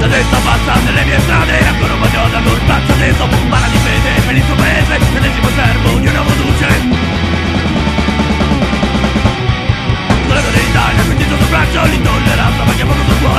testa passa nelle mie strade, ancora un bagno da col braccio teso, parla di fede per il suo paese, l'ennesimo servo di una voce. Con la verità nel pentito sul braccio, l'intolleranza ma che poco sul cuore.